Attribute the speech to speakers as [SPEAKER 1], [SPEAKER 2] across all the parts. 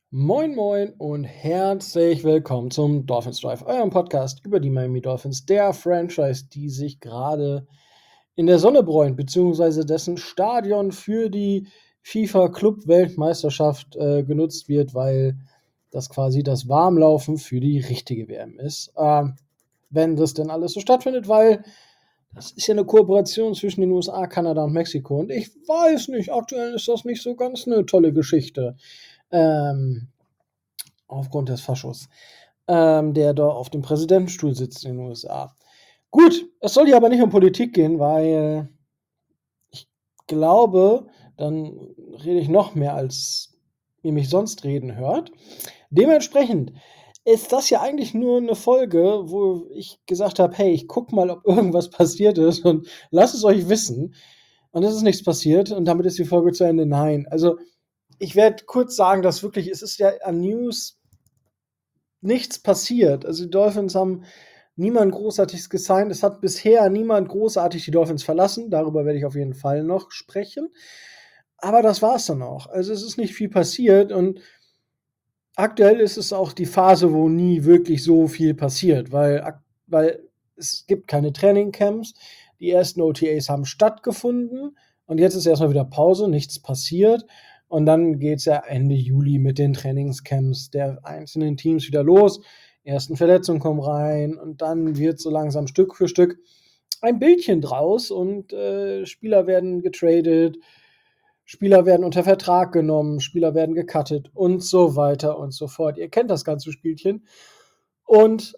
[SPEAKER 1] Moin Moin und herzlich willkommen zum Dolphins Drive, eurem Podcast über die Miami Dolphins, der Franchise, die sich gerade in der Sonne bräunt, beziehungsweise dessen Stadion für die FIFA-Club-Weltmeisterschaft genutzt wird, weil das quasi das Warmlaufen für die richtige WM ist. Wenn das denn alles so stattfindet, weil das ist ja eine Kooperation zwischen den USA, Kanada und Mexiko. Und ich weiß nicht, aktuell ist das nicht so ganz eine tolle Geschichte. Ähm, Aufgrund des Faschos, der da auf dem Präsidentenstuhl sitzt in den USA. Gut, es soll hier aber nicht um Politik gehen, weil ich glaube, dann rede ich noch mehr, als ihr mich sonst reden hört. Dementsprechend ist das ja eigentlich nur eine Folge, wo ich gesagt habe: „Hey, ich gucke mal, ob irgendwas passiert ist und lasst es euch wissen.“ Und es ist nichts passiert und damit ist die Folge zu Ende. Nein, also, ich werde kurz sagen, dass wirklich es ist ja an News nichts passiert. Also, die Dolphins haben niemand Großartiges gesigned. Es hat bisher niemand großartig die Dolphins verlassen. Darüber werde ich auf jeden Fall noch sprechen. Aber das war's dann auch. Also, es ist nicht viel passiert und aktuell ist es auch die Phase, wo nie wirklich so viel passiert, weil es gibt keine Trainingcamps. Die ersten OTAs haben stattgefunden und jetzt ist erst mal wieder Pause, nichts passiert. Und dann geht's ja Ende Juli mit den Trainingscamps der einzelnen Teams wieder los. Ersten Verletzungen kommen rein und dann wird so langsam Stück für Stück ein Bildchen draus und Spieler werden getradet, Spieler werden unter Vertrag genommen, Spieler werden gecuttet und so weiter und so fort. Ihr kennt das ganze Spielchen. Und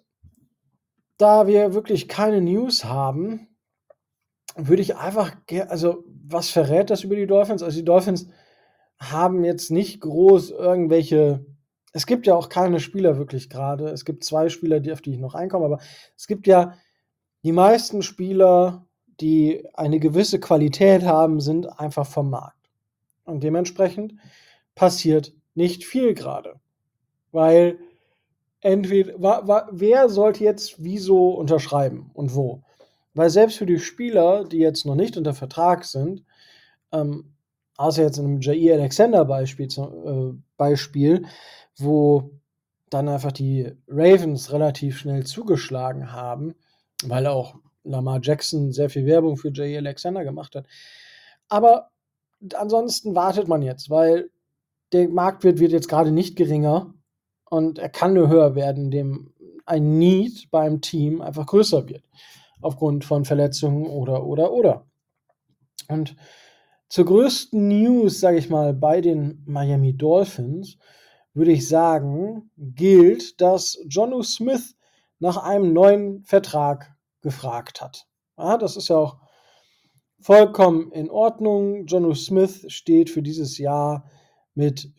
[SPEAKER 1] da wir wirklich keine News haben, würde ich einfach also, was verrät das über die Dolphins? Also, die Dolphins haben jetzt nicht groß irgendwelche es gibt ja auch keine Spieler wirklich gerade. Es gibt 2 Spieler, auf die ich noch einkomme, aber es gibt ja die meisten Spieler, die eine gewisse Qualität haben, sind einfach vom Markt. Und dementsprechend passiert nicht viel gerade, weil entweder wer sollte jetzt wieso unterschreiben und wo? Weil selbst für die Spieler, die jetzt noch nicht unter Vertrag sind, ähm, außer jetzt in 'nem Jair Alexander Beispiel, wo dann einfach die Ravens relativ schnell zugeschlagen haben, weil auch Lamar Jackson sehr viel Werbung für Jair Alexander gemacht hat. Aber ansonsten wartet man jetzt, weil der Marktwert wird jetzt gerade nicht geringer und er kann nur höher werden, indem ein Need beim Team einfach größer wird aufgrund von Verletzungen oder. Und zur größten News, sage ich mal, bei den Miami Dolphins würde ich sagen, gilt, dass Jonnu Smith nach einem neuen Vertrag gefragt hat. Ja, das ist ja auch vollkommen in Ordnung. Jonnu Smith steht für dieses Jahr mit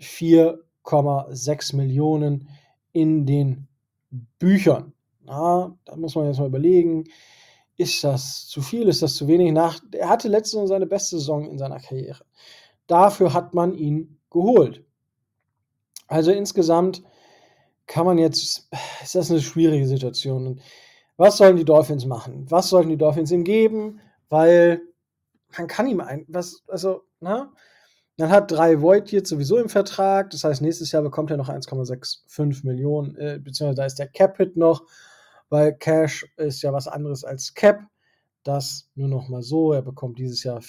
[SPEAKER 1] 4,6 Millionen in den Büchern. Ja, da muss man jetzt mal überlegen, ist das zu viel, ist das zu wenig? Er hatte letzte Saison seine beste Saison in seiner Karriere. Dafür hat man ihn geholt. Also insgesamt kann man jetzt ist das eine schwierige Situation. Und was sollen die Dolphins machen? Was sollten die Dolphins ihm geben? Weil man kann ihm ne? Man hat 3 Void jetzt sowieso im Vertrag. Das heißt, nächstes Jahr bekommt er noch 1,65 Millionen, beziehungsweise da ist der Cap-Hit noch, weil Cash ist ja was anderes als Cap. Das nur noch mal so. Er bekommt dieses Jahr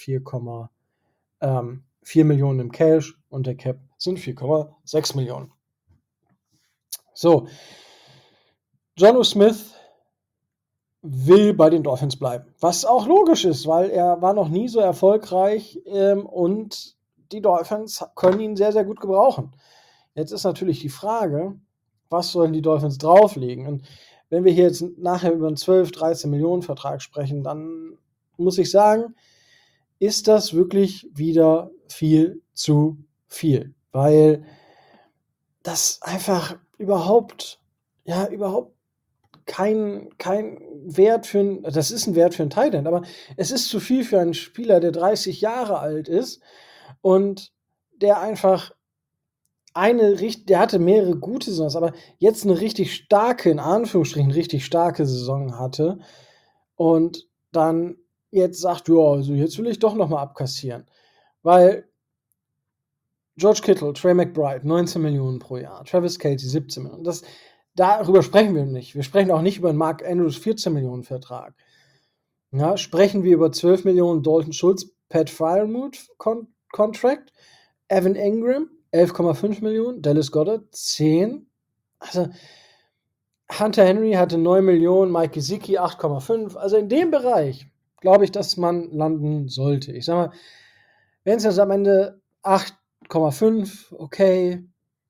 [SPEAKER 1] 4 Millionen im Cash und der Cap sind 4,6 Millionen. So, Jonnu Smith will bei den Dolphins bleiben, was auch logisch ist, weil er war noch nie so erfolgreich und die Dolphins können ihn sehr, sehr gut gebrauchen. Jetzt ist natürlich die Frage, was sollen die Dolphins drauflegen? Und wenn wir hier jetzt nachher über einen 12, 13 Millionen Vertrag sprechen, dann muss ich sagen, ist das wirklich wieder viel zu viel, weil das einfach überhaupt kein Wert für 'n das ist 'n Wert für 'n Tight End, aber es ist zu viel für einen Spieler, der 30 Jahre alt ist und der einfach der hatte mehrere gute Saisons, aber jetzt 'ne richtig starke, in Anführungsstrichen, richtig starke Saison hatte und dann jetzt sagt: „Ja, also jetzt will ich doch noch mal abkassieren.“ Weil George Kittle, Trey McBride, 19 Millionen pro Jahr. Travis Kelce, 17 Millionen. Darüber sprechen wir nicht. Wir sprechen auch nicht über einen Mark Andrews 14 Millionen Vertrag. Ja, sprechen wir über 12 Millionen Dalton Schultz, Pat Freiermuth Contract, Evan Engram, 11,5 Millionen, Dallas Goedert, 10. Also Hunter Henry hatte 9 Millionen, Mike Gesicki 8,5. Also in dem Bereich glaube ich, dass man landen sollte. Ich sag mal, wenn es jetzt am Ende 8,5, okay,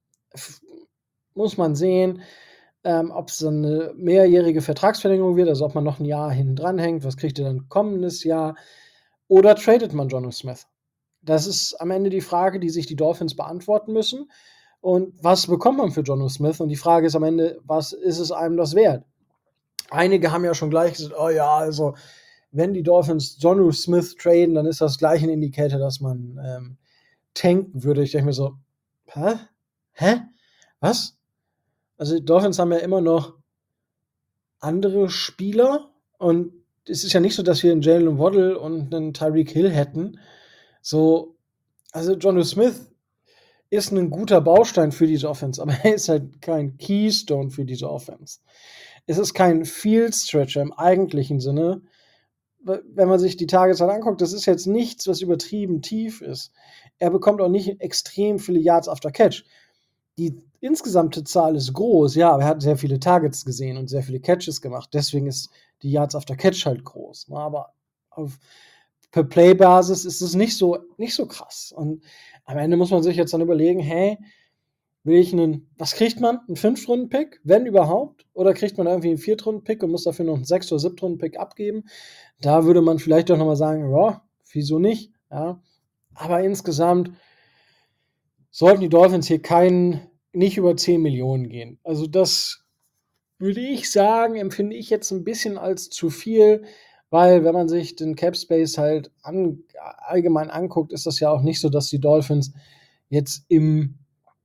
[SPEAKER 1] muss man sehen, ob es dann eine mehrjährige Vertragsverlängerung wird, also ob man noch ein Jahr hinten dran hängt, was kriegt ihr dann kommendes Jahr, oder tradet man Jonnu Smith? Das ist am Ende die Frage, die sich die Dolphins beantworten müssen. Und was bekommt man für Jonnu Smith? Und die Frage ist am Ende, was ist es einem das wert? Einige haben ja schon gleich gesagt, oh ja, also wenn die Dolphins Jonnu Smith traden, dann ist das gleich ein Indikator, dass man tanken würde. Ich denke mir so, hä? Was? Also die Dolphins haben ja immer noch andere Spieler und es ist ja nicht so, dass wir einen Jalen Waddle und einen Tyreek Hill hätten. So, also Jonnu Smith ist ein guter Baustein für diese Offense, aber er ist halt kein Keystone für diese Offense. Es ist kein Field Stretcher im eigentlichen Sinne. Wenn man sich die Tageszahl anguckt, das ist jetzt nichts, was übertrieben tief ist. Er bekommt auch nicht extrem viele Yards after Catch. Die insgesamte Zahl ist groß, ja, aber er hat sehr viele Targets gesehen und sehr viele Catches gemacht. Deswegen ist die Yards after Catch halt groß. Aber auf Per-Play-Basis ist es nicht so krass. Und am Ende muss man sich jetzt dann überlegen, hey, was kriegt man? Einen 5-Runden-Pick, wenn überhaupt? Oder kriegt man irgendwie einen 4-Runden-Pick und muss dafür noch einen 6- oder 7-Runden-Pick abgeben? Da würde man vielleicht doch nochmal sagen, ja, wieso nicht? Ja. Aber insgesamt sollten die Dolphins hier nicht über 10 Millionen gehen. Also das würde ich sagen, empfinde ich jetzt ein bisschen als zu viel, weil wenn man sich den Cap Space halt allgemein anguckt, ist das ja auch nicht so, dass die Dolphins jetzt im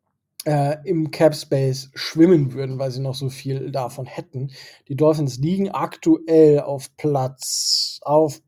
[SPEAKER 1] Cap Space schwimmen würden, weil sie noch so viel davon hätten. Die Dolphins liegen aktuell auf Platz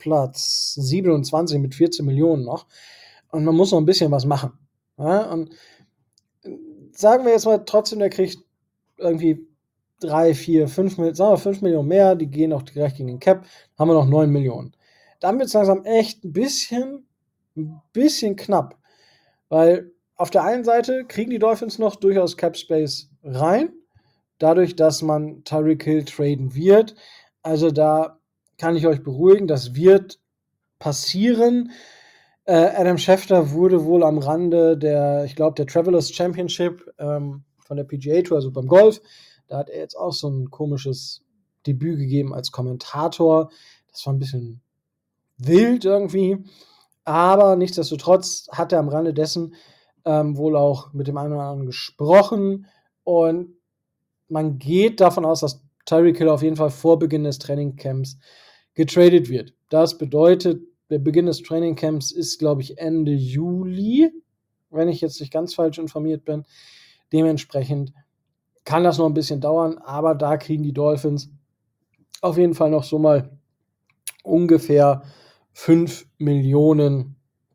[SPEAKER 1] 27 mit 14 Millionen noch. Und man muss noch ein bisschen was machen. Ja? Und sagen wir jetzt mal trotzdem, der kriegt irgendwie 3, 4, 5 Millionen mehr, die gehen auch direkt gegen den Cap, haben wir noch 9 Millionen. Dann wird es langsam echt ein bisschen knapp, weil auf der einen Seite kriegen die Dolphins noch durchaus Cap Space rein, dadurch, dass man Tyreek Hill traden wird. Also da kann ich euch beruhigen, das wird passieren. Adam Schefter wurde wohl am Rande der Travelers Championship von der PGA Tour, also beim Golf, da hat er jetzt auch so ein komisches Debüt gegeben als Kommentator. Das war ein bisschen wild irgendwie. Aber nichtsdestotrotz hat er am Rande dessen wohl auch mit dem einen oder anderen gesprochen. Und man geht davon aus, dass Tyreek Hill auf jeden Fall vor Beginn des Trainingcamps getradet wird. Das bedeutet, der Beginn des Trainingcamps ist, glaube ich, Ende Juli, wenn ich jetzt nicht ganz falsch informiert bin. Dementsprechend kann das noch ein bisschen dauern, aber da kriegen die Dolphins auf jeden Fall noch so mal ungefähr 5 Millionen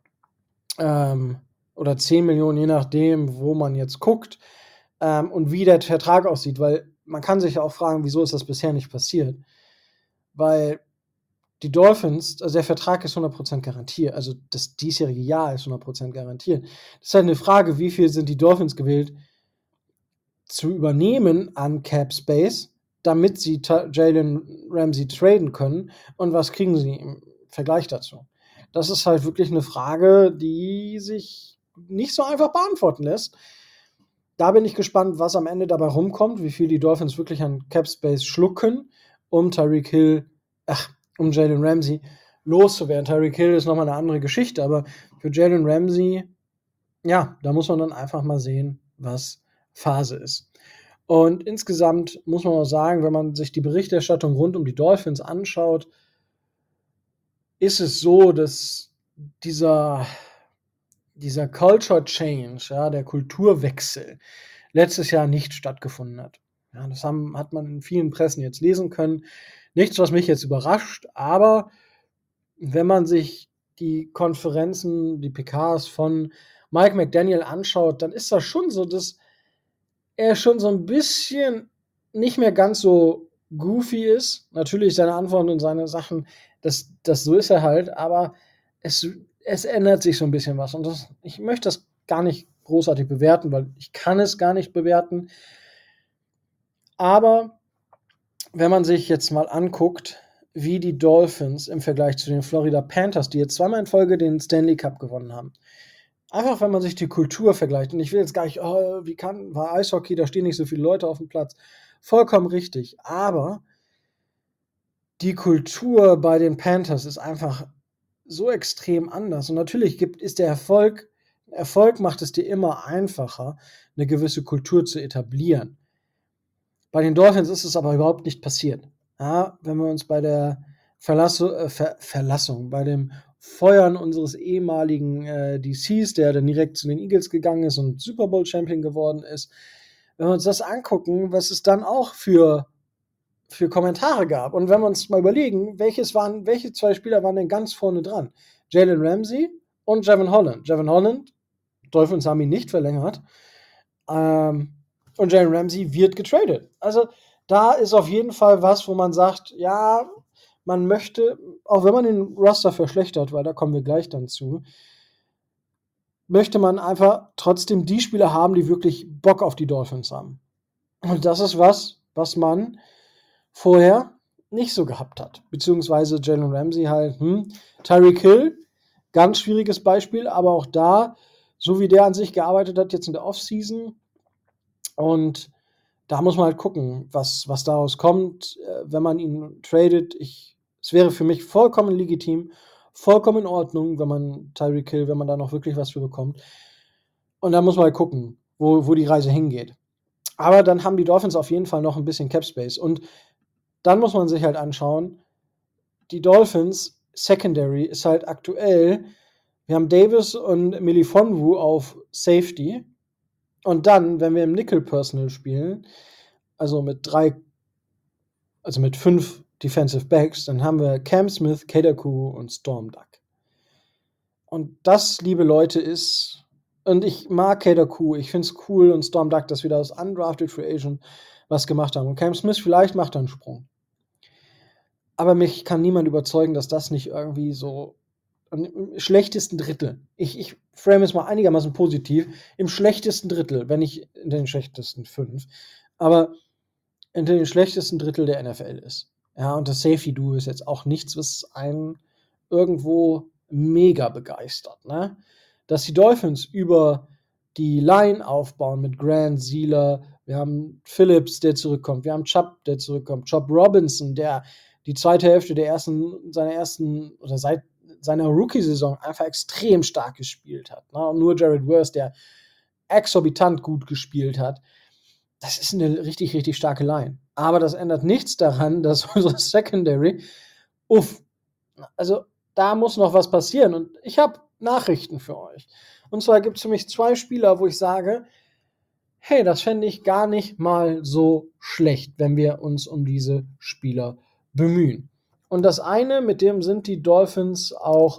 [SPEAKER 1] oder 10 Millionen, je nachdem, wo man jetzt guckt und wie der Vertrag aussieht, weil man kann sich ja auch fragen, wieso ist das bisher nicht passiert? Weil die Dolphins, also der Vertrag ist 100% garantiert, also das diesjährige Jahr ist 100% garantiert. Das ist halt eine Frage, wie viel sind die Dolphins gewillt zu übernehmen an Cap Space, damit sie Jalen Ramsey traden können und was kriegen sie im Vergleich dazu? Das ist halt wirklich eine Frage, die sich nicht so einfach beantworten lässt. Da bin ich gespannt, was am Ende dabei rumkommt, wie viel die Dolphins wirklich an Cap Space schlucken, um Jalen Ramsey loszuwerden. Tyreek Hill ist nochmal eine andere Geschichte, aber für Jalen Ramsey, ja, da muss man dann einfach mal sehen, was Phase ist. Und insgesamt muss man auch sagen, wenn man sich die Berichterstattung rund um die Dolphins anschaut, ist es so, dass dieser Culture Change, ja, der Kulturwechsel, letztes Jahr nicht stattgefunden hat. Ja, das hat man in vielen Pressen jetzt lesen können. Nichts, was mich jetzt überrascht, aber wenn man sich die Konferenzen, die PKs von Mike McDaniel anschaut, dann ist das schon so, dass er schon so ein bisschen nicht mehr ganz so goofy ist. Natürlich seine Antworten und seine Sachen, das so ist er halt, aber es ändert sich so ein bisschen was. Und ich möchte das gar nicht großartig bewerten, weil ich kann es gar nicht bewerten. Aber wenn man sich jetzt mal anguckt, wie die Dolphins im Vergleich zu den Florida Panthers, die jetzt zweimal in Folge den Stanley Cup gewonnen haben, einfach, wenn man sich die Kultur vergleicht, und ich will jetzt gar nicht, war Eishockey, da stehen nicht so viele Leute auf dem Platz. Vollkommen richtig. Aber die Kultur bei den Panthers ist einfach so extrem anders. Und natürlich ist der Erfolg macht es dir immer einfacher, eine gewisse Kultur zu etablieren. Bei den Dolphins ist es aber überhaupt nicht passiert. Ja, wenn wir uns bei der Verlassung, bei dem Feuern unseres ehemaligen DCs, der dann direkt zu den Eagles gegangen ist und Super Bowl Champion geworden ist, wenn wir uns das angucken, was es dann auch für Kommentare gab. Und wenn wir uns mal überlegen, welche zwei Spieler waren denn ganz vorne dran? Jalen Ramsey und Jevon Holland. Jevon Holland, Dolphins haben ihn nicht verlängert. Und Jalen Ramsey wird getradet. Also da ist auf jeden Fall was, wo man sagt, ja, man möchte, auch wenn man den Roster verschlechtert, weil da kommen wir gleich dann zu, möchte man einfach trotzdem die Spieler haben, die wirklich Bock auf die Dolphins haben. Und das ist was man vorher nicht so gehabt hat. Beziehungsweise Jalen Ramsey halt, Tyreek Hill, ganz schwieriges Beispiel, aber auch da, so wie der an sich gearbeitet hat, jetzt in der Offseason, und da muss man halt gucken, was daraus kommt, wenn man ihn tradet. Es wäre für mich vollkommen legitim, vollkommen in Ordnung, wenn man Tyreek Hill, wenn man da noch wirklich was für bekommt. Und da muss man halt gucken, wo die Reise hingeht. Aber dann haben die Dolphins auf jeden Fall noch ein bisschen Cap Space. Und dann muss man sich halt anschauen, die Dolphins Secondary ist halt aktuell, wir haben Davis und Melifonwu auf Safety. Und dann, wenn wir im Nickel Personal spielen, also mit 5 Defensive Backs, dann haben wir Cam Smith, Kedaku und Storm Duck. Und das, liebe Leute, und ich mag Kedaku, ich finde es cool, und Storm Duck, dass wir da aus Undrafted Free Agent was gemacht haben. Und Cam Smith, vielleicht macht er einen Sprung. Aber mich kann niemand überzeugen, dass das nicht irgendwie so im schlechtesten Drittel, ich frame es mal einigermaßen positiv, im schlechtesten Drittel, wenn nicht in den schlechtesten 5, aber in den schlechtesten Drittel der NFL ist. Ja, und das Safety-Duo ist jetzt auch nichts, was einen irgendwo mega begeistert, ne? Dass die Dolphins über die Line aufbauen mit Grant, Sieler, wir haben Phillips, der zurückkommt, wir haben Chubb, der zurückkommt, Chubb Robinson, der die zweite Hälfte seit seiner Rookie-Saison einfach extrem stark gespielt hat. Ne? Und nur Jared Verse, der exorbitant gut gespielt hat. Das ist eine richtig, richtig starke Line. Aber das ändert nichts daran, dass unsere Secondary, also da muss noch was passieren. Und ich habe Nachrichten für euch. Und zwar gibt es für mich 2 Spieler, wo ich sage, hey, das fände ich gar nicht mal so schlecht, wenn wir uns um diese Spieler bemühen. Und das eine, mit dem sind die Dolphins auch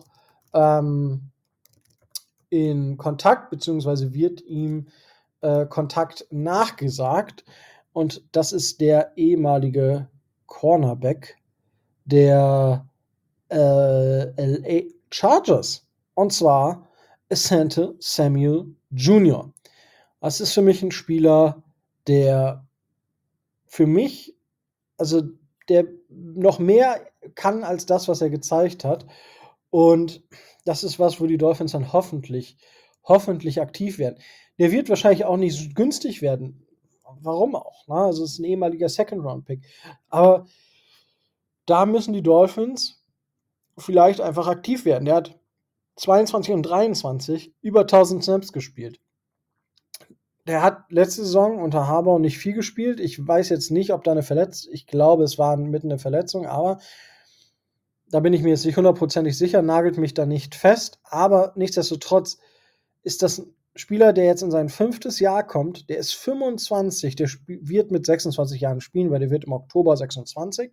[SPEAKER 1] in Kontakt, beziehungsweise wird ihm Kontakt nachgesagt. Und das ist der ehemalige Cornerback der LA Chargers. Und zwar Asante Samuel Jr. Das ist für mich ein Spieler, der für mich, also der noch mehr kann als das, was er gezeigt hat. Und das ist was, wo die Dolphins dann hoffentlich aktiv werden. Der wird wahrscheinlich auch nicht so günstig werden. Warum auch? Ne? Also es ist ein ehemaliger Second-Round-Pick. Aber da müssen die Dolphins vielleicht einfach aktiv werden. Der hat 22 und 23 über 1000 Snaps gespielt. Der hat letzte Saison unter Harbaugh nicht viel gespielt. Ich weiß jetzt nicht, ob da eine Verletzung, ich glaube, es war mitten eine Verletzung, aber da bin ich mir jetzt nicht hundertprozentig sicher, nagelt mich da nicht fest. Aber nichtsdestotrotz ist das ein Spieler, der jetzt in sein 5. Jahr kommt. Der ist 25, der wird mit 26 Jahren spielen, weil der wird im Oktober 26.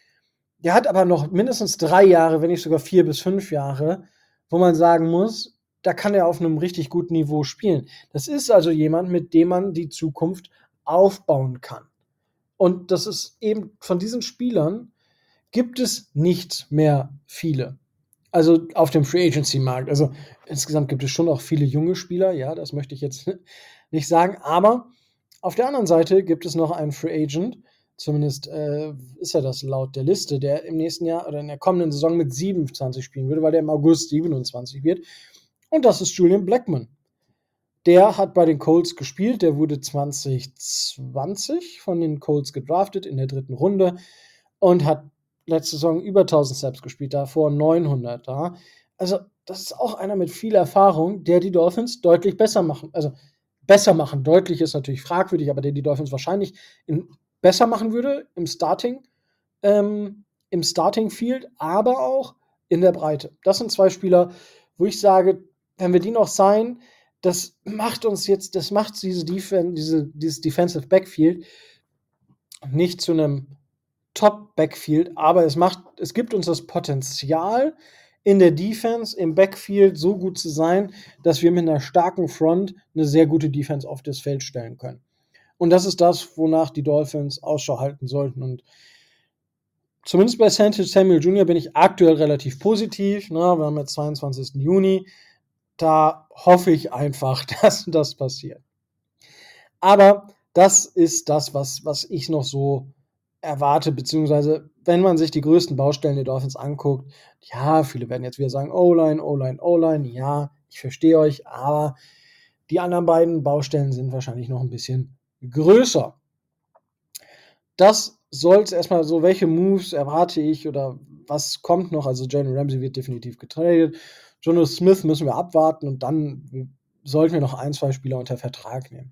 [SPEAKER 1] Der hat aber noch mindestens 3 Jahre, wenn nicht sogar 4 bis 5 Jahre, wo man sagen muss, da kann er auf einem richtig guten Niveau spielen. Das ist also jemand, mit dem man die Zukunft aufbauen kann. Und das ist eben von diesen Spielern gibt es nicht mehr viele. Also auf dem Free Agency Markt. Also insgesamt gibt es schon auch viele junge Spieler, ja, das möchte ich jetzt nicht sagen. Aber auf der anderen Seite gibt es noch einen Free Agent, zumindest ist er das laut der Liste, der im nächsten Jahr oder in der kommenden Saison mit 27 spielen würde, weil der im August 27 wird. Und das ist Julian Blackmon. Der hat bei den Colts gespielt, der wurde 2020 von den Colts gedraftet in der 3. Runde und hat letzte Saison über 1000 Snaps gespielt, davor 900 da. Also, das ist auch einer mit viel Erfahrung, der die Dolphins deutlich besser machen. Also, besser machen, deutlich ist natürlich fragwürdig, aber der die Dolphins wahrscheinlich besser machen würde im Starting Field, aber auch in der Breite. Das sind 2 Spieler, wo ich sage, wenn wir die noch signen, das macht dieses Defensive Backfield nicht zu einem Top-Backfield, aber es gibt uns das Potenzial, in der Defense, im Backfield so gut zu sein, dass wir mit einer starken Front eine sehr gute Defense auf das Feld stellen können. Und das ist das, wonach die Dolphins Ausschau halten sollten. Und zumindest bei Samuel Jr. bin ich aktuell relativ positiv. Wir haben jetzt 22. Juni. Da hoffe ich einfach, dass das passiert. Aber das ist das, was ich noch so erwarte, beziehungsweise wenn man sich die größten Baustellen der Dolphins anguckt, ja, viele werden jetzt wieder sagen, O-Line, O-Line, O-Line, ja, ich verstehe euch, aber die anderen beiden Baustellen sind wahrscheinlich noch ein bisschen größer. Das soll es erstmal so, welche Moves erwarte ich oder was kommt noch? Also Jalen Ramsey wird definitiv getradet. Jonnu Smith müssen wir abwarten und dann sollten wir noch 1, 2 Spieler unter Vertrag nehmen.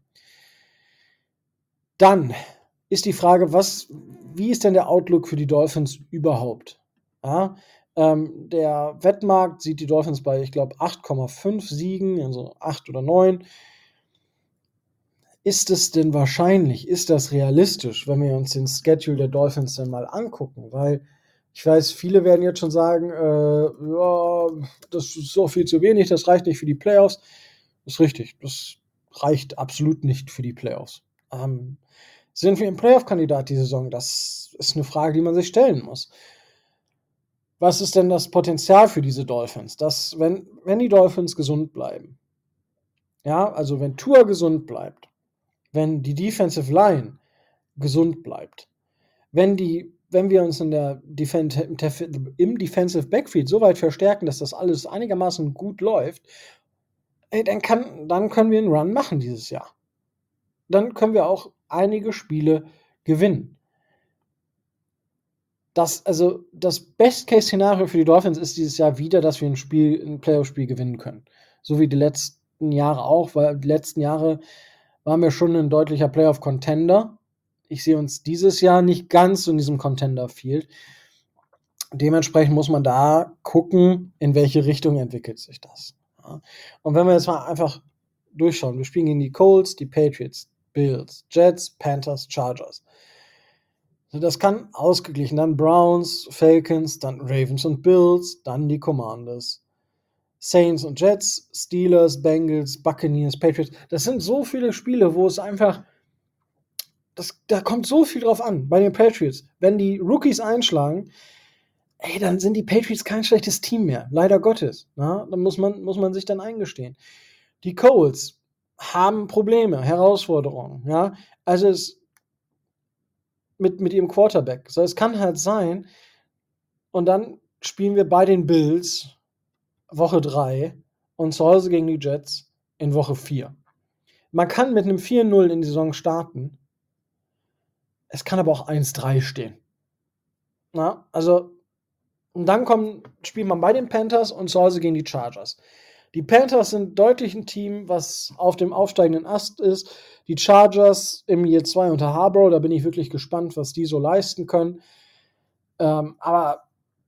[SPEAKER 1] Dann ist die Frage, wie ist denn der Outlook für die Dolphins überhaupt? Ja, der Wettmarkt sieht die Dolphins bei, ich glaube, 8,5 Siegen, also 8 oder 9. Ist es denn wahrscheinlich, ist das realistisch, wenn wir uns den Schedule der Dolphins dann mal angucken? Weil ich weiß, viele werden jetzt schon sagen, ja, das ist so viel zu wenig, das reicht nicht für die Playoffs. Das ist richtig, das reicht absolut nicht für die Playoffs. Sind wir ein Playoff-Kandidat die Saison? Das ist eine Frage, die man sich stellen muss. Was ist denn das Potenzial für diese Dolphins? Dass, wenn die Dolphins gesund bleiben, ja, also wenn Tua gesund bleibt, wenn die Defensive Line gesund bleibt, wenn wir uns im Defensive Backfield so weit verstärken, dass das alles einigermaßen gut läuft, dann können wir einen Run machen dieses Jahr. Dann können wir auch einige Spiele gewinnen. Das Best-Case-Szenario für die Dolphins ist dieses Jahr wieder, dass wir ein Playoff-Spiel gewinnen können. So wie die letzten Jahre auch, weil die letzten Jahre waren wir schon ein deutlicher Playoff-Contender. Ich sehe uns dieses Jahr nicht ganz in diesem Contender-Field. Dementsprechend muss man da gucken, in welche Richtung entwickelt sich das. Ja. Und wenn wir jetzt mal einfach durchschauen, wir spielen gegen die Colts, die Patriots, Bills, Jets, Panthers, Chargers. Das kann ausgeglichen. Dann Browns, Falcons, dann Ravens und Bills, dann die Commanders. Saints und Jets, Steelers, Bengals, Buccaneers, Patriots. Das sind so viele Spiele, wo es einfach da kommt so viel drauf an bei den Patriots. Wenn die Rookies einschlagen, dann sind die Patriots kein schlechtes Team mehr. Leider Gottes. Na? Dann muss man sich dann eingestehen. Die Colts haben Probleme, Herausforderungen. Ja? Also mit ihrem Quarterback. So, es kann halt sein, und dann spielen wir bei den Bills Woche 3 und zu Hause gegen die Jets in Woche 4. Man kann mit einem 4-0 in die Saison starten. Es kann aber auch 1-3 stehen. Na, also, und dann spielt man bei den Panthers und zu Hause gegen die Chargers. Die Panthers sind deutlich ein Team, was auf dem aufsteigenden Ast ist. Die Chargers im Year 2 unter Harbaugh, da bin ich wirklich gespannt, was die so leisten können. Aber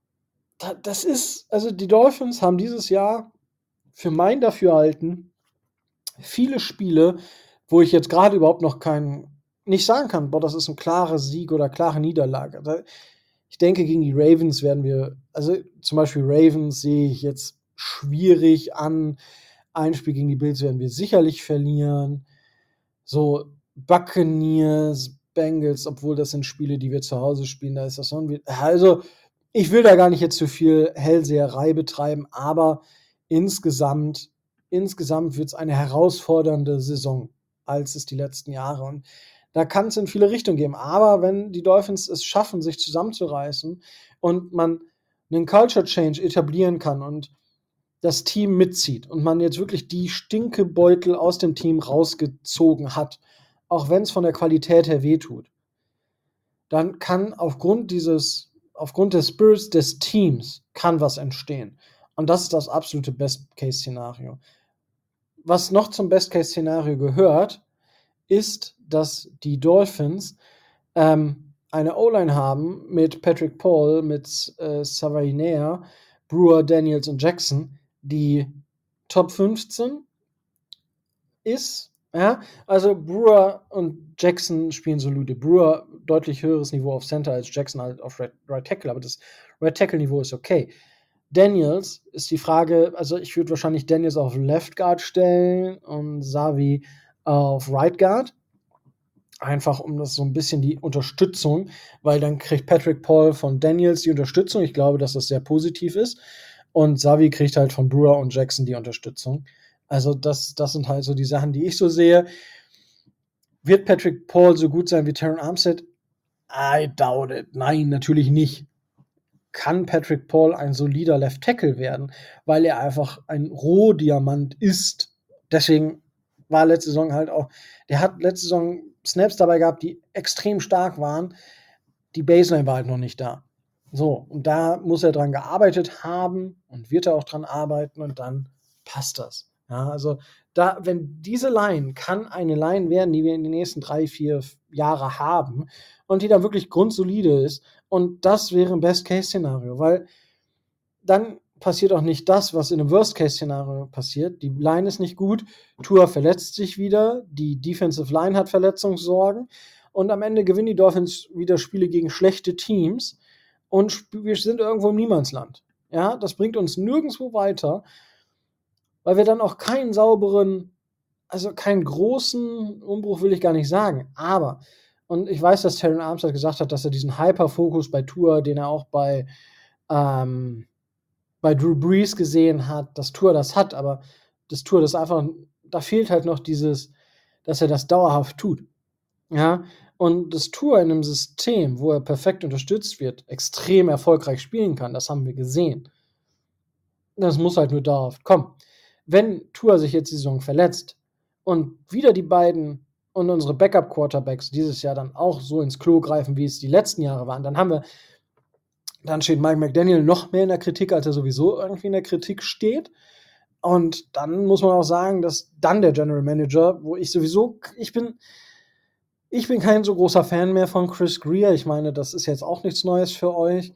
[SPEAKER 1] die Dolphins haben dieses Jahr für mein Dafürhalten viele Spiele, wo ich jetzt gerade überhaupt noch nicht sagen kann, boah, das ist ein klarer Sieg oder klare Niederlage. Ich denke, gegen die Ravens zum Beispiel Ravens sehe ich jetzt schwierig an. ein Spiel gegen die Bills werden wir sicherlich verlieren. So Buccaneers, Bengals, obwohl das sind Spiele, die wir zu Hause spielen, da ist das noch also ich will da gar nicht jetzt zu viel Hellseherei betreiben, aber insgesamt wird es eine herausfordernde Saison, als es die letzten Jahre. Und da kann es in viele Richtungen gehen. Aber wenn die Dolphins es schaffen, sich zusammenzureißen und man einen Culture Change etablieren kann und das Team mitzieht und man jetzt wirklich die Stinkebeutel aus dem Team rausgezogen hat, auch wenn es von der Qualität her wehtut, dann kann aufgrund des Spirits des Teams kann was entstehen. Und das ist das absolute Best-Case-Szenario. Was noch zum Best-Case-Szenario gehört, ist, dass die Dolphins eine O-Line haben mit Patrick Paul, mit Savaiinaea, Brewer, Daniels und Jackson, die Top 15 ist. Ja, also Brewer und Jackson spielen solide. Brewer deutlich höheres Niveau auf Center als Jackson halt auf Right Tackle, aber das Right Tackle Niveau ist okay. Daniels ist die Frage, also ich würde wahrscheinlich Daniels auf Left Guard stellen und Savi auf Right Guard. Einfach um das so ein bisschen die Unterstützung, weil dann kriegt Patrick Paul von Daniels die Unterstützung. Ich glaube, dass das sehr positiv ist. Und Savi kriegt halt von Brewer und Jackson die Unterstützung. Also das sind halt so die Sachen, die ich so sehe. Wird Patrick Paul so gut sein wie Terron Armstead? I doubt it. Nein, natürlich nicht. Kann Patrick Paul ein solider Left Tackle werden, weil er einfach ein Rohdiamant ist. Deswegen war letzte Saison halt auch, der hat letzte Saison Snaps dabei gehabt, die extrem stark waren. Die Baseline war halt noch nicht da. So, und da muss er dran gearbeitet haben und wird er auch dran arbeiten und dann passt das. Ja, also wenn diese Line kann eine Line werden, die wir in den nächsten 3, 4 Jahre haben und die da wirklich grundsolide ist, und das wäre ein Best-Case-Szenario, weil dann passiert auch nicht das, was in einem Worst-Case-Szenario passiert. Die Line ist nicht gut, Tua verletzt sich wieder, die Defensive Line hat Verletzungssorgen und am Ende gewinnen die Dolphins wieder Spiele gegen schlechte Teams und wir sind irgendwo im Niemandsland. Ja, das bringt uns nirgendwo weiter, weil wir dann auch keinen sauberen, also keinen großen Umbruch will ich gar nicht sagen, aber, und ich weiß, dass Terron Armstead gesagt hat, dass er diesen Hyper-Fokus bei Tua, den er auch bei Drew Brees gesehen hat, dass Tua das hat, aber das Tua das einfach, da fehlt halt noch dieses, dass er das dauerhaft tut. Ja, und das Tua in einem System, wo er perfekt unterstützt wird, extrem erfolgreich spielen kann, das haben wir gesehen. Das muss halt nur dauerhaft kommen. Wenn Tua sich jetzt die Saison verletzt und wieder die beiden und unsere Backup-Quarterbacks dieses Jahr dann auch so ins Klo greifen, wie es die letzten Jahre waren, dann steht Mike McDaniel noch mehr in der Kritik, als er sowieso irgendwie in der Kritik steht. Und dann muss man auch sagen, dass dann der General Manager, wo ich bin kein so großer Fan mehr von Chris Grier. Ich meine, das ist jetzt auch nichts Neues für euch.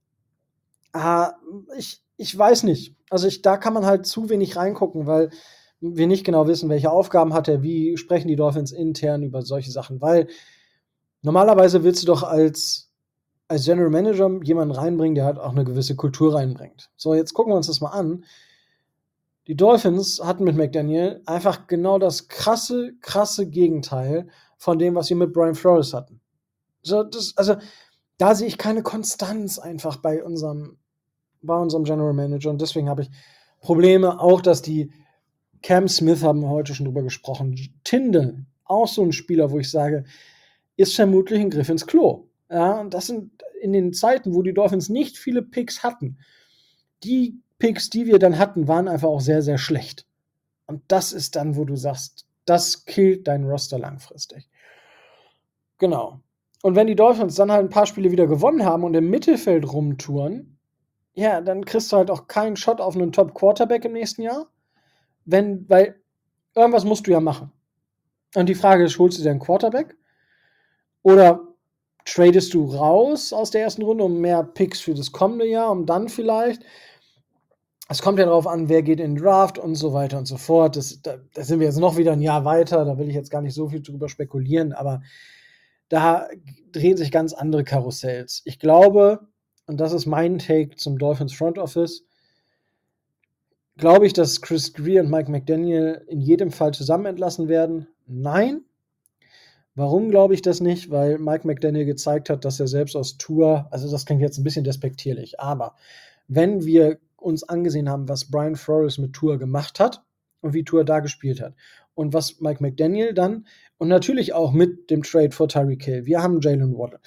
[SPEAKER 1] Ich weiß nicht. Also da kann man halt zu wenig reingucken, weil wir nicht genau wissen, welche Aufgaben hat er, wie sprechen die Dolphins intern über solche Sachen. Weil normalerweise willst du doch als General Manager jemanden reinbringen, der halt auch eine gewisse Kultur reinbringt. So, jetzt gucken wir uns das mal an. Die Dolphins hatten mit McDaniel einfach genau das krasse Gegenteil von dem, was wir mit Brian Flores hatten. So, also da sehe ich keine Konstanz einfach bei unserem General Manager und deswegen habe ich Probleme, auch dass die Cam Smith, haben wir heute schon drüber gesprochen, Tindall, auch so ein Spieler, wo ich sage, ist vermutlich ein Griff ins Klo. Ja, und das sind in den Zeiten, wo die Dolphins nicht viele Picks hatten. Die Picks, die wir dann hatten, waren einfach auch sehr, sehr schlecht. Und das ist dann, wo du sagst, das killt dein Roster langfristig. Genau. Und wenn die Dolphins dann halt ein paar Spiele wieder gewonnen haben und im Mittelfeld rumtouren, ja, dann kriegst du halt auch keinen Shot auf einen Top-Quarterback im nächsten Jahr. Weil irgendwas musst du ja machen. Und die Frage ist, holst du dir einen Quarterback? Oder tradest du raus aus der ersten Runde um mehr Picks für das kommende Jahr, um dann vielleicht, es kommt ja darauf an, wer geht in den Draft und so weiter und so fort. Da sind wir jetzt noch wieder ein Jahr weiter, da will ich jetzt gar nicht so viel drüber spekulieren, aber da drehen sich ganz andere Karussells. Ich glaube, und das ist mein Take zum Dolphins Front Office, Glaube ich, dass Chris Greer und Mike McDaniel in jedem Fall zusammen entlassen werden? Nein. Warum glaube ich das nicht? Weil Mike McDaniel gezeigt hat, dass er selbst aus Tour, also das klingt jetzt ein bisschen despektierlich, aber wenn wir uns angesehen haben, was Brian Flores mit Tour gemacht hat und wie Tour da gespielt hat und was Mike McDaniel dann und natürlich auch mit dem Trade für Tyreek Hill, wir haben Jalen Waddle.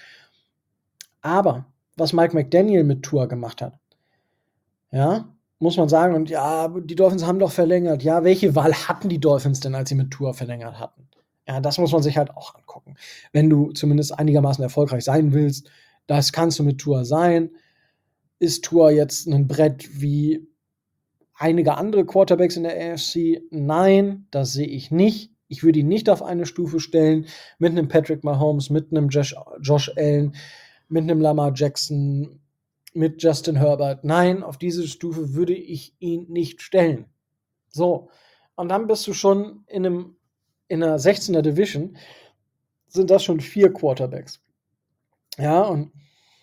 [SPEAKER 1] Aber was Mike McDaniel mit Tour gemacht hat, ja, muss man sagen, und ja, die Dolphins haben doch verlängert. Ja, welche Wahl hatten die Dolphins denn, als sie mit Tour verlängert hatten? Ja, das muss man sich halt auch angucken. Wenn du zumindest einigermaßen erfolgreich sein willst, das kannst du mit Tour sein. Ist Tour jetzt ein Brett wie einige andere Quarterbacks in der AFC? Nein, das sehe ich nicht. Ich würde ihn nicht auf eine Stufe stellen mit einem Patrick Mahomes, mit einem Josh Allen, mit einem Lamar Jackson, mit Justin Herbert. Nein, auf diese Stufe würde ich ihn nicht stellen. So, und dann bist du schon in einer 16er Division, sind das schon 4 Quarterbacks. Ja, und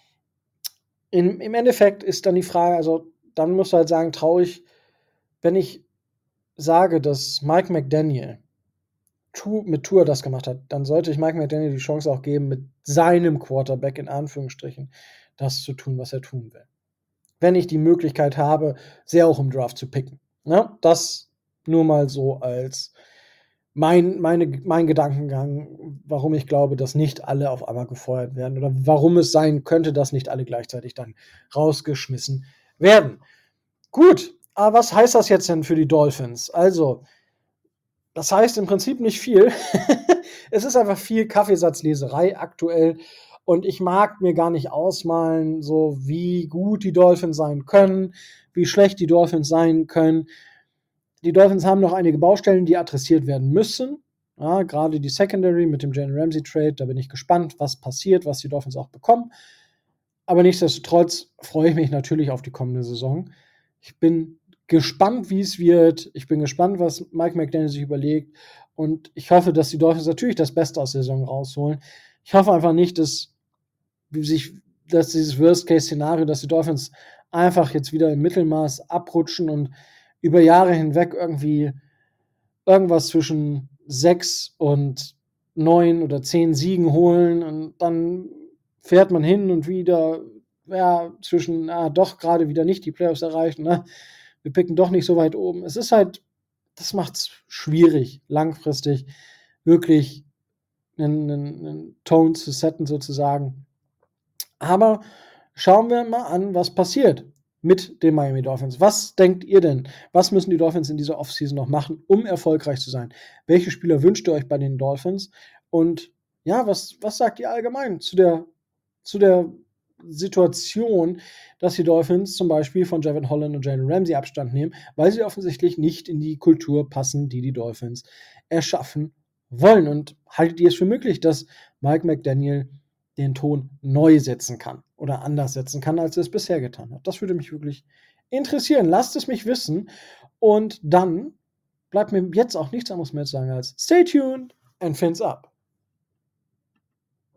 [SPEAKER 1] im Endeffekt ist dann die Frage, also dann musst du halt sagen, traurig, wenn ich sage, dass Mike McDaniel mit Tour das gemacht hat, dann sollte ich Mike McDaniel die Chance auch geben, mit seinem Quarterback in Anführungsstrichen das zu tun, was er tun will. Wenn ich die Möglichkeit habe, sehr auch im Draft zu picken. Ne? Das nur mal so als mein Gedankengang, warum ich glaube, dass nicht alle auf einmal gefeuert werden oder warum es sein könnte, dass nicht alle gleichzeitig dann rausgeschmissen werden. Gut, aber was heißt das jetzt denn für die Dolphins? Also, das heißt im Prinzip nicht viel. Es ist einfach viel Kaffeesatzleserei aktuell und ich mag mir gar nicht ausmalen, so wie gut die Dolphins sein können, wie schlecht die Dolphins sein können. Die Dolphins haben noch einige Baustellen, die adressiert werden müssen. Ja, gerade die Secondary mit dem Jalen Ramsey Trade, da bin ich gespannt, was passiert, was die Dolphins auch bekommen. Aber nichtsdestotrotz freue ich mich natürlich auf die kommende Saison. Ich bin gespannt, wie es wird. Ich bin gespannt, was Mike McDaniel sich überlegt. Und ich hoffe, dass die Dolphins natürlich das Beste aus der Saison rausholen. Ich hoffe einfach nicht, dass dieses Worst-Case-Szenario, dass die Dolphins einfach jetzt wieder im Mittelmaß abrutschen und über Jahre hinweg irgendwie irgendwas zwischen 6 und 9 oder 10 Siegen holen und dann fährt man hin und wieder, ja, zwischen, doch gerade wieder nicht die Playoffs erreichen, ne? Wir picken doch nicht so weit oben. Es ist halt, das macht es schwierig, langfristig wirklich einen Tone zu setten sozusagen. Aber schauen wir mal an, was passiert mit den Miami Dolphins. Was denkt ihr denn? Was müssen die Dolphins in dieser Offseason noch machen, um erfolgreich zu sein? Welche Spieler wünscht ihr euch bei den Dolphins? Und ja, was sagt ihr allgemein zu der Situation, dass die Dolphins zum Beispiel von Javon Holland und Jalen Ramsey Abstand nehmen, weil sie offensichtlich nicht in die Kultur passen, die die Dolphins erschaffen wollen? Und haltet ihr es für möglich, dass Mike McDaniel den Ton neu setzen kann oder anders setzen kann, als er es bisher getan hat? Das würde mich wirklich interessieren. Lasst es mich wissen. Und dann bleibt mir jetzt auch nichts anderes mehr zu sagen als stay tuned and fins up.